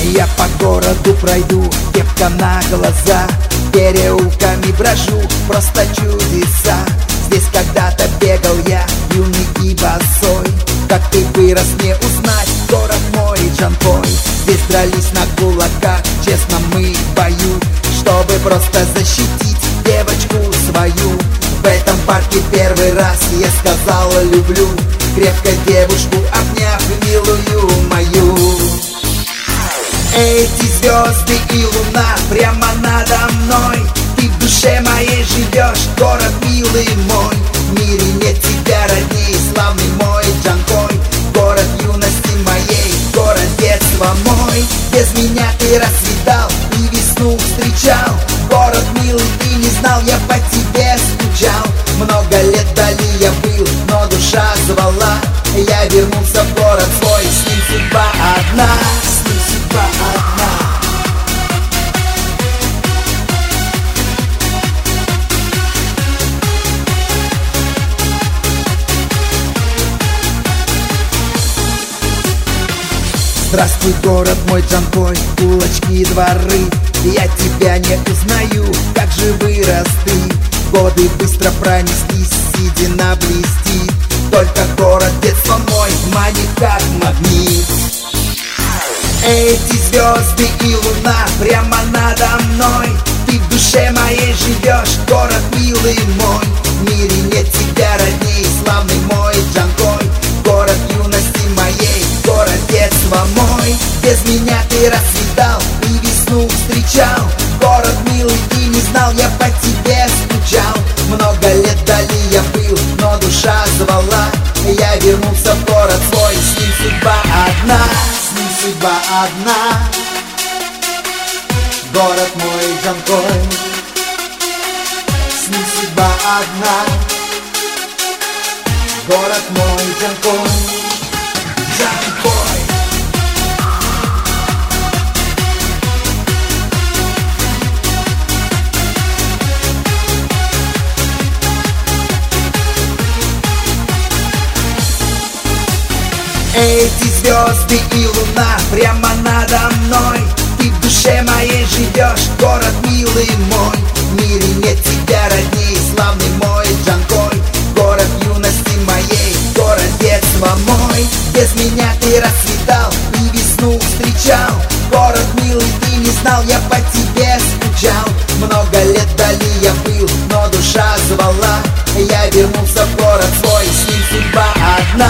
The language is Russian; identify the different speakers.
Speaker 1: Я по городу пройду, кепка на глаза, переулками брожу, просто чудеса. Здесь когда-то бегал я, юный и босой. Как ты вырос, не узнать, город мой Джанкой. Здесь дрались на кулаках, честно мы в бою, чтобы просто защитить девочку свою. В этом парке первый раз я сказал люблю, крепко девушку обняв, милую мою. Эти звезды и луна прямо надо мной. Ты в душе моей живешь, город милый мой. В мире нет тебя родней, славный мой Джанкой. Город юности моей, город детства мой. Без меня ты расцветал и весну встречал. Город милый, ты не знал, я по тебе скучал. Много лет вдали я был, но душа звала. Я вернулся в город свой, с ним судьба одна, с ним судьба одна. Здравствуй, город мой Джанкой, улочки и дворы. Я тебя не узнаю, как же вырос ты. Годы быстро пронеслись, седина блестит. Только город детства мой манит как магнит. Эти звезды и луна прямо надо мной. Ты в душе моей живешь, город милый мой. В мире нет тебя родней, славный мой Джанкой. Город юности моей, город детства мой. Без меня ты расцветал и весну встречал. Город милый, ты не знал, я по тебе скучал. Много лет вдали я был, но душа звала. Я вернулся в город свой, с ним судьба одна, с ним судьба одна. Город мой Джанкой, с ним судьба одна. Город мой Джанкой, Джанкой. Эти звезды и луна прямо надо мной. Ты в душе моей живешь, город милый мой. В мире нет тебя родней, славный мой Джанкой. Город юности моей, город детства мой. Без меня ты расцветал и весну встречал. Город милый, ты не знал, я по тебе скучал. Много лет вдали я был, но душа звала. Я вернулся в город свой, с ним судьба одна,